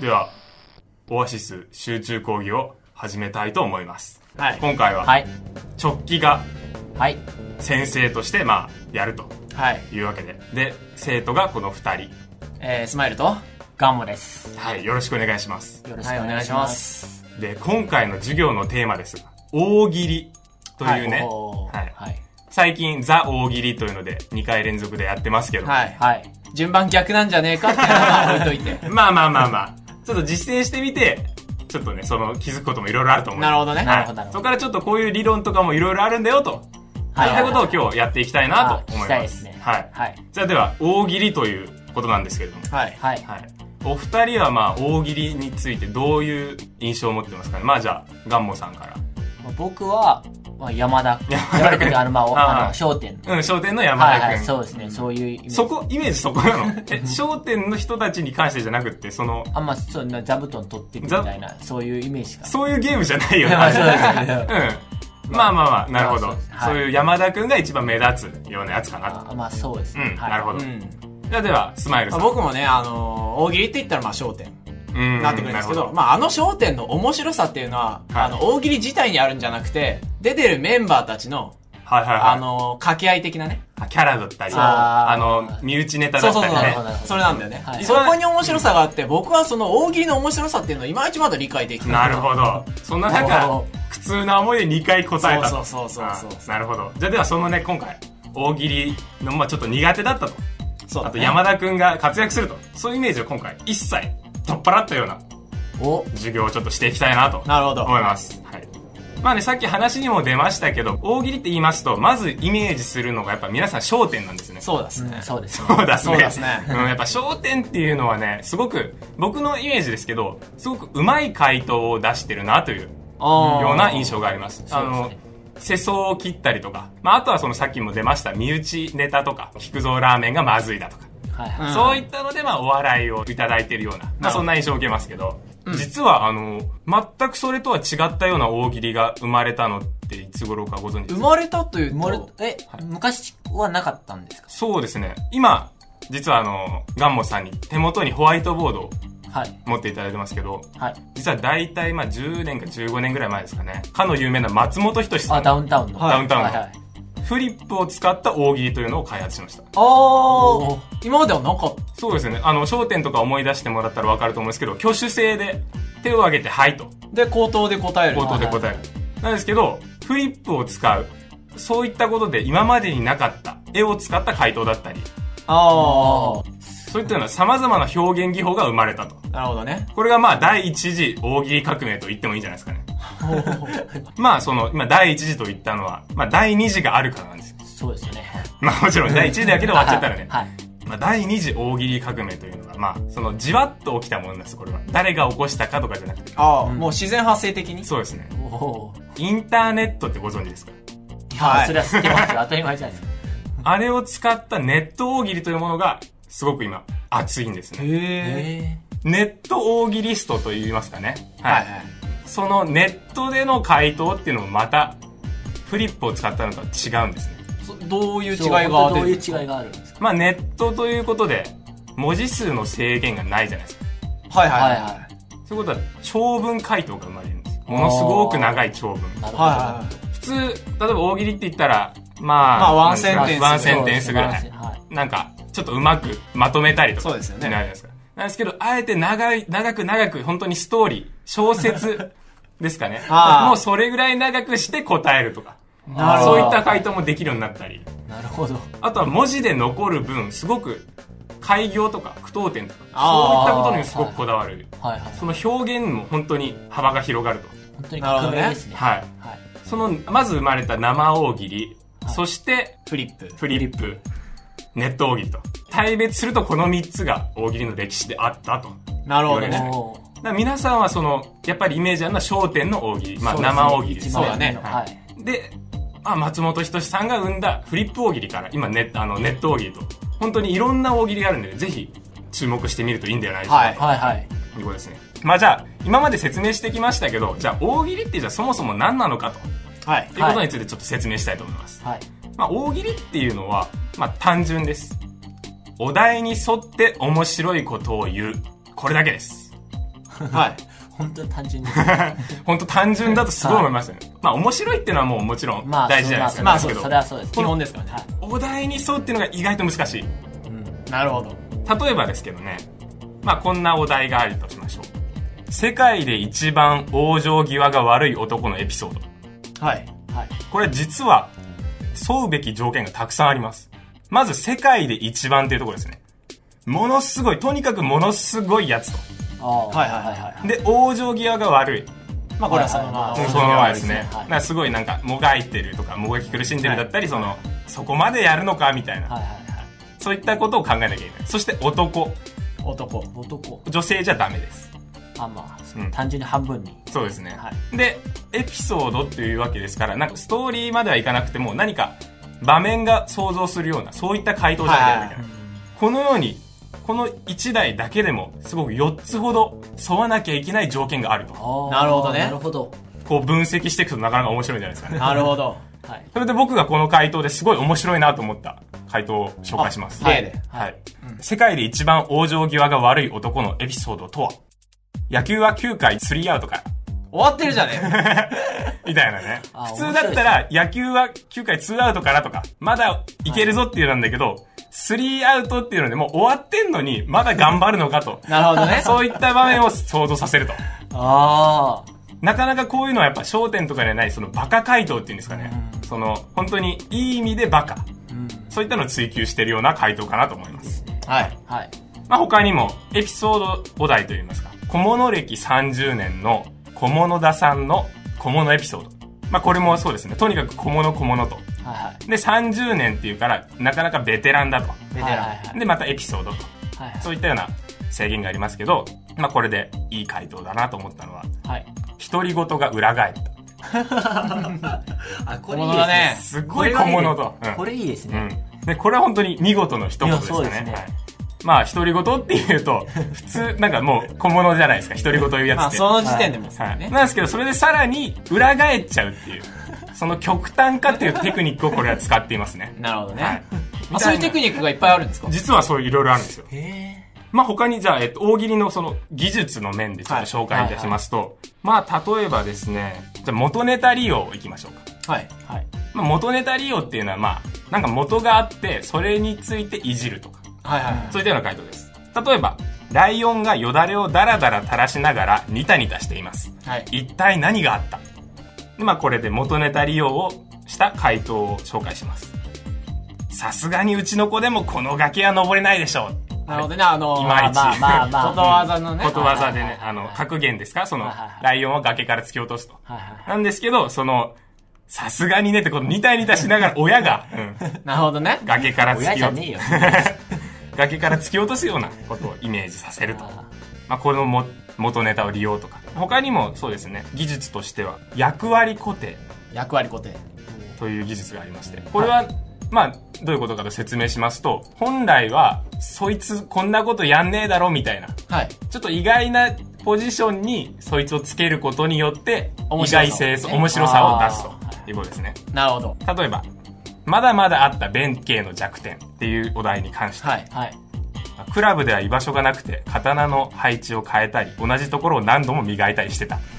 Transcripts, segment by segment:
ではオアシス集中講義を始めたいと思います。 はい、 今回は直帰が先生としてやるというわけで、で生徒がこの2人、 スマイルとガンモです。 はい、よろしくお願いします。 よろしくお願いします。 で今回の授業のテーマですが、大喜利というね、最近ザ大喜利というので2回連続でやってますけど、 順番逆なんじゃねえかっていうのは置いといてまあちょっと実践してみて、ちょっとね、その気づくこともいろいろあると思う。 なるほどね。 そこからちょっとこういう理論とかもいろいろあるんだよと、そういったことを今日やっていきたいなと思います。じゃあでは大喜利ということなんですけれども、お二人は大喜利についてどういう印象を持ってますかね。じゃあガンモさんから。 僕は山田君、商店の。 商店の山田君。 そうですね、そういうイメージ。 イメージそこなの？商店の人たちに関してじゃなくて、そう、 座布団取っていくみたいな、そういうイメージか。 そういうゲームじゃないよね。 そうですね。 なるほど。そういう山田君が一番目立つようなやつかなと。 そうですね。 なるほど。では、スマイルさん。 僕もね、大喜利って言ったら商店。なってくるんですけど、商店の面白さっていうのは、大喜利自体にあるんじゃなくて、出てるメンバーたちの、掛け合い的なね。 キャラだったり、身内ネタだったりね。 それなんだよね。そこに面白さがあって、僕はその大喜利の面白さっていうのをいまいちまだ理解できない。 なるほど。そんな中、苦痛な思いで2回答えたと。 そう。 なるほど。じゃあではそのね、今回、大喜利のちょっと苦手だったと。あと山田くんが活躍すると。そういうイメージを今回、一切取っ払ったような授業をちょっとしていきたいなと思います。さっき話にも出ましたけど、大喜利って言いますと、まずイメージするのがやっぱ皆さん焦点なんですね。 そうですね。 やっぱ焦点っていうのはね、すごく、僕のイメージですけど、すごく上手い回答を出してるなというような印象があります。世相を切ったりとか、あとはさっきも出ました身内ネタとか、菊蔵ラーメンがまずいだとか、そういったのでお笑いをいただいてるような、そんな印象を受けますけど、実は全くそれとは違ったような大喜利が生まれたのっていつ頃かご存知ですか？ 生まれたというと、 昔はなかったんですか？ そうですね。今、実はガンモさんに手元にホワイトボードを持っていただいてますけど、実は大体10年か15年ぐらい前ですかね、かの有名な松本人志さん、 ダウンタウンのフリップを使った大喜利というのを開発しました。 今まではなかった。 そうですね。焦点とか思い出してもらったら分かると思うんですけど、挙手制で手を挙げてはいと。 で、口頭で答える。 なんですけど、フリップを使う。そういったことで今までになかった絵を使った回答だったり。そういったような様々な表現技法が生まれたと。 なるほどね。 これが第一次大喜利革命と言ってもいいんじゃないですかね。今第一次と言ったのは、第二次があるからなんですよ。 そうですよね。 もちろん第一次だけで終わっちゃったらね。第二次大喜利革命というのが、じわっと起きたものなんです、これは。誰が起こしたかとかじゃなくて。 もう自然発生的に？ そうですね。インターネットってご存知ですか？ それは知ってますよ。当たり前じゃないですか。 あれを使ったネット大喜利というものが、すごく今、熱いんですね。ネット大喜利ストと言いますかね。そのネットでの回答っていうのもまた、フリップを使ったのとは違うんですね。 どういう違いがあるんですか？ ネットということで、文字数の制限がないじゃないですか。そういうことは、長文回答が生まれるんです。ものすごく長い長文。普通、例えば大喜利って言ったら、 ワンセンテンスぐらい。 なんか、ちょっとうまくまとめたりとか。 そうですよね。 なんですけど、あえて長く、本当にストーリー、小説ですかね。もうそれぐらい長くして答えるとか。そういった回答もできるようになったり。 なるほど。 あとは文字で残る分、すごく、改行とか句読点とか、そういったことにすごくこだわる。その表現も本当に幅が広がると。 本当に革命ですね。 まず生まれた生大喜利、そして、 フリップ、 ネット大喜利と。対別するとこの3つが大喜利の歴史であったと。 なるほどね。 皆さんはやっぱりイメージあるのは焦点の大喜利。生大喜利ですね。 そうだね。 で、松本人志さんが生んだフリップ大喜利から、今ネット大喜利と、本当にいろんな大喜利があるんで、ぜひ注目してみるといいんじゃないでしょうか。ということですね。じゃあ、今まで説明してきましたけど、じゃあ大喜利ってじゃあそもそも何なのかと。ということについてちょっと説明したいと思います。大喜利っていうのは、単純です。お題に沿って面白いことを言う。これだけです。 はい。 本当に単純に。 本当単純だとすごい思いますよね。まあ面白いっていうのはもうもちろん大事じゃないですか。 まあそう、それはそうです。 基本ですからね。 お題に沿うっていうのが意外と難しい。 なるほど。 例えばですけどね、まあこんなお題があるとしましょう。世界で一番往生際が悪い男のエピソード。 はい。 はい。 これ実は沿うべき条件がたくさんあります。まず世界で一番っていうところですね。ものすごい、とにかくものすごいやつと。 はいはいはいはい。 で、往生際が悪い。 まあこれはそのまま。 そのままですね。だからすごいなんかもがいてるとかもがき苦しんでるだったり、そこまでやるのかみたいな。そういったことを考えなきゃいけない。そして男。女性じゃダメです。 まあ、単純に半分に。 そうですね。で、エピソードっていうわけですから、なんかストーリーまではいかなくても何か場面が想像するような、そういった回答じゃないといけない。このように、この1台だけでもすごく4つほど沿わなきゃいけない条件があると。 なるほどね。 なるほど。 こう分析していくとなかなか面白いんじゃないですかね。 なるほど。 はい。 それで僕がこの回答ですごい面白いなと思った回答を紹介します。 例で。 はい。世界で一番往生際が悪い男のエピソードとは、野球は9回3アウトから。 終わってるじゃねみたいなね。普通だったら野球は9回2アウトからとか、まだいけるぞっていうなんだけど、3アウトっていうのでもう終わってんのにまだ頑張るのかと。 なるほどね。 そういった場面を想像させると。なかなかこういうのはやっぱ焦点とかではない、そのバカ回答っていうんですかね。本当にいい意味でバカ。そういったのを追求しているような回答かなと思います。 はい。はい。 まあ他にもエピソードお題といいますか、小物歴30年の小物田さんの小物エピソード。まあこれもそうですね。とにかく小物と。で、30年っていうから、なかなかベテランだと。で、またエピソードと。そういったような制限がありますけど、まあこれでいい回答だなと思ったのは、独り言が裏返った。 これいいですね。 すごい小物と。 これいいですね。 で、これは本当に見事の一言ですよね。まあ、独り言っていうと、普通、なんかもう小物じゃないですか、独り言言うやつって。 まあ、その時点でもですね。 なんですけど、それでさらに裏返っちゃうっていう、その極端化っていうテクニックをこれは使っていますね。 なるほどね。そういうテクニックがいっぱいあるんですか？ 実はそういういろいろあるんですよ。まあ他にじゃあ、大喜利のその技術の面でちょっと紹介いたしますと、まあ例えばですね、じゃあ元ネタ利用いきましょうか。まあ元ネタ利用っていうのはまあ、なんか元があって、それについていじるとか。そういったような回答です。例えば、ライオンがよだれをダラダラ垂らしながらニタニタしています。一体何があった？で、まあこれで元ネタ利用をした回答を紹介します。さすがにうちの子でもこの崖は登れないでしょう。 なるほどね、 いまいち。 ことわざのね。 ことわざでね、格言ですか？ライオンは崖から突き落とすと。なんですけど、さすがにねってこのニタニタしながら親が、 なるほどね。 崖から突き落とす。 親じゃねえよ。 崖から突き落とすようなことをイメージさせると。まあ、この元ネタを利用とか。他にもそうですね、技術としては、役割固定。という技術がありまして。これは、まあ、どういうことかと説明しますと、本来は、そいつこんなことやんねえだろみたいな。ちょっと意外なポジションにそいつをつけることによって、意外性、面白さを出すということですね。 なるほど。 例えば、まだまだあった弁慶の弱点っていうお題に関して、クラブでは居場所がなくて刀の配置を変えたり同じところを何度も磨いたりしてた。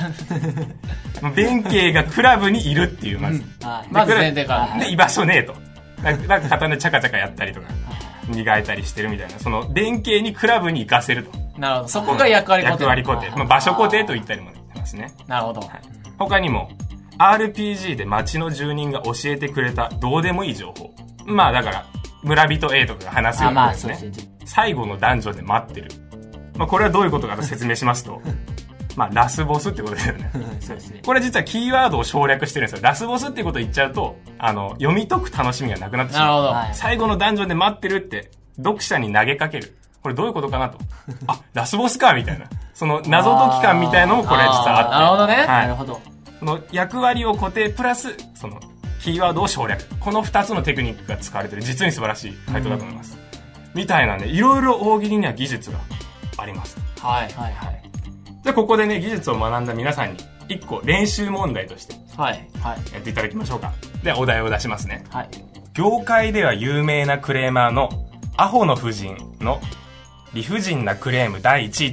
弁慶がクラブにいるっていうまず、 まず前提からで居場所ねえと、なんか刀チャカチャカやったりとか磨いたりしてるみたいな、その弁慶にクラブに行かせると。 なるほど、そこが役割固定。 役割固定、まあ、場所固定と言ったりもしますね。 なるほど。 他にもRPG で街の住人が教えてくれたどうでもいい情報。まあだから村人 A とかが話すようなですね。最後のダンジョンで待ってる。まあこれはどういうことかと説明しますと、まあラスボスってことですよね。 そうですね。 これ実はキーワードを省略してるんですよ。ラスボスってことを言っちゃうと、読み解く楽しみがなくなってしまう。 なるほど。 最後のダンジョンで待ってるって読者に投げかける。これどういうことかなと。あ、ラスボスかみたいな。その謎解き感みたいのもこれ実はあって。 なるほどね。 なるほど。 その役割を固定プラスそのキーワードを省略、この2つのテクニックが使われている実に素晴らしい回答だと思います、みたいなね、いろいろ大喜利には技術があります。 はい。 じゃあここでね、技術を学んだ皆さんに1個練習問題としてやっていただきましょうか。ではお題を出しますね。業界では有名なクレーマーのアホの夫人の理不尽なクレーム第1位とは。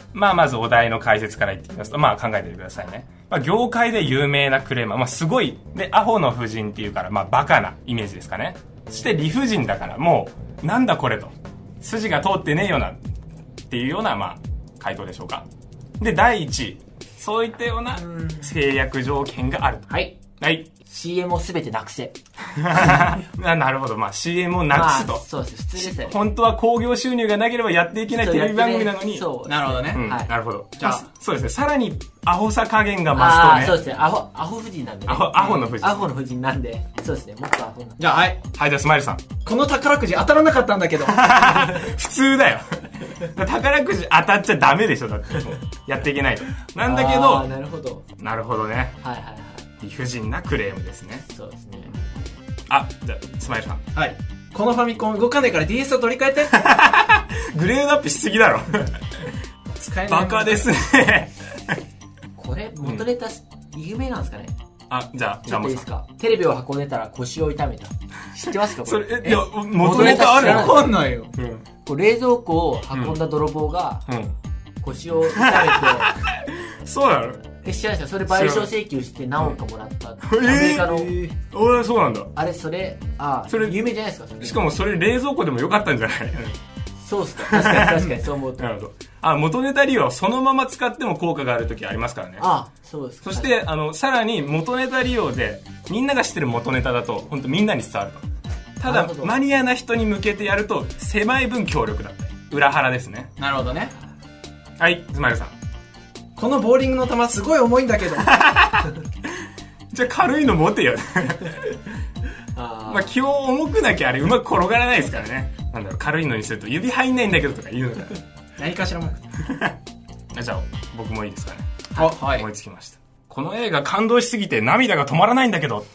まずお題の解説から言ってみますと、考えてくださいね。業界で有名なクレーマー、すごい、で、アホの夫人っていうから、バカなイメージですかね。そして理不尽だから、もう、なんだこれと。筋が通ってねえよな、っていうような、回答でしょうか。で、第1位。そういったような制約条件があると。 はい。 はい。 CM をすべてなくせ。 なるほど。CM をなくすと。 そうです。普通ですよ。 本当は興行収入がなければやっていけないテレビ番組なのに。 そう。なるほどね。 なるほど。じゃあ、そうですね。さらに、アホさ加減が増すとね。 そうですね。アホ夫人なんでね。 アホの夫人。 アホの夫人なんで。そうですね。もっとアホな。 じゃあ、はい。 はい、じゃあ、スマイルさん。 この宝くじ当たらなかったんだけど。 普通だよ。宝くじ当たっちゃダメでしょ、だって。やっていけないと。なんだけど。 なるほど。 なるほどね。 はい。 理不尽なクレームですね。 そうですね。 じゃあ、スマイルさん。 はい。このファミコン動かねえから DS を取り替えて。 グレードアップしすぎだろ。 使えない。 バカですね。 これ、元ネタ、有名なんですかね。 じゃあ、 ちょっといいですか。テレビを運んでたら腰を痛めた。知ってますかこれ。 それ、いや、元ネタあるの？ わかんないよ。 冷蔵庫を運んだ泥棒が、腰を痛めて。 そうなの？ 知らないですか？それ賠償請求して何億かもらった。アメリカの。 そうなんだ。 あれ、それ有名じゃないですか？ しかもそれ冷蔵庫でもよかったんじゃない？ そうっすか。確かにそう思うと。 なるほど。元ネタ利用はそのまま使っても効果がある時ありますからね。 そうですか。 そして、さらに元ネタ利用で、みんなが知ってる元ネタだと、本当みんなに伝わると。ただ、マニアな人に向けてやると、狭い分強力だったり。裏腹ですね。 なるほどね。 はい、スマイルさん。 このボーリングの球すごい重いんだけど。 じゃあ軽いの持てよ。基本重くなきゃあれうまく転がらないですからね。なんだろう、軽いのにすると指入んないんだけどとか言うのが。 何かしらも。 じゃあ、僕もいいですかね。 はい。 思いつきました。この映画感動しすぎて涙が止まらないんだけど。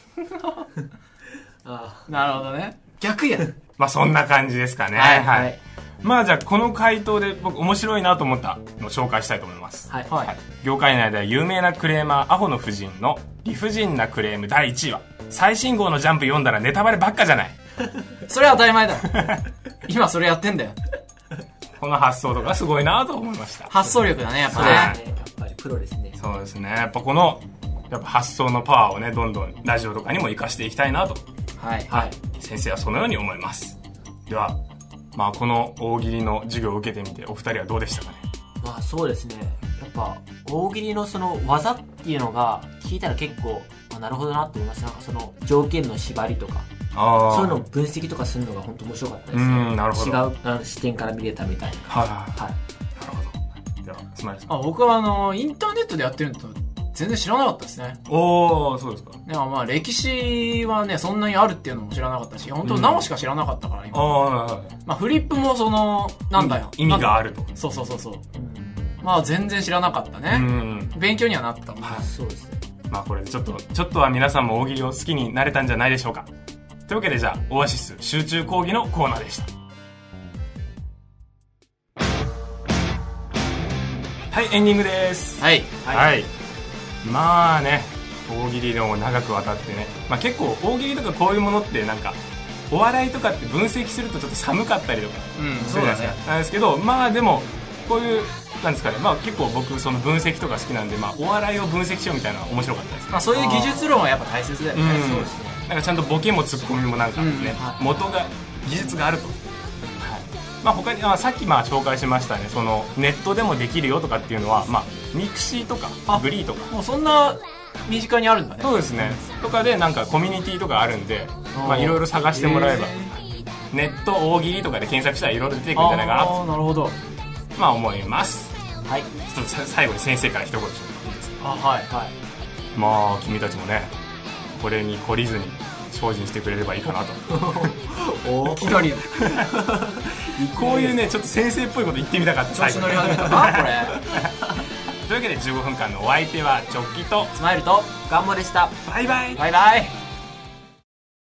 なるほどね。逆や。 そんな感じですかね。はい。じゃあこの回答で僕面白いなと思ったのを紹介したいと思います。 はい。 業界内では有名なクレーマーアホの夫人の理不尽なクレーム第1位は、最新号のジャンプ読んだらネタバレばっかじゃない。 それは当たり前だ。今それやってんだよ。 この発想とかすごいなと思いました。 発想力だね、やっぱね。 やっぱりプロですね。 そうですね。やっぱこの発想のパワーをね、どんどんラジオとかにも活かしていきたいなと。 はい。 先生はそのように思います。では、この大喜利の授業を受けてみてお二人はどうでしたかね？ そうですね。やっぱ大喜利のその技っていうのが聞いたら結構なるほどなって思います。その条件の縛りとかそういうのを分析とかするのが本当面白かったですね。 なるほど。 違う視点から見れたみたいな。 なるほど。ではスマイルさん。 僕はインターネットでやってるのと全然知らなかったですね。 そうですか。 でも歴史はね、そんなにあるっていうのも知らなかったし、本当直しか知らなかったから、今。フリップもなんだよ。 意味があると。 そう。全然知らなかったね。勉強にはなったもんね。 そうですね。 これでちょっとは皆さんも大喜利を好きになれたんじゃないでしょうか。というわけでじゃあ、オアシス集中講義のコーナーでした。はい、エンディングです。 はい。 大喜利の長くわたってね、結構大喜利とかこういうものってお笑いとかって分析するとちょっと寒かったりとかするじゃないですか。なんですけど、でもこういうなんですかね、結構僕その分析とか好きなんで、お笑いを分析しようみたいなのが面白かったです。 そういう技術論はやっぱ大切だよね。 そうですね。 ちゃんとボケもツッコミも元が技術があると。他にさっき紹介しましたね、そのネットでもできるよとかっていうのはミクシーとかグリーとかもうそんな身近にあるんだね。 そうですね。とかでコミュニティとかあるんで、いろいろ探してもらえば、ネット大喜利とかで検索したらいろいろ出てくるんじゃないかなと。 なるほど。 思います。 はい。 ちょっと最後に先生から一言いいですか？ はい。 君たちもね、これに懲りずに精進してくれればいいかなと。 いきなりこういうね、ちょっと先生っぽいこと言ってみたかった。 調子乗り始めたな、これ。 というわけで15分間のお相手はチョッキとスマイルとガンモでした。 バイバイ。 バイバイ。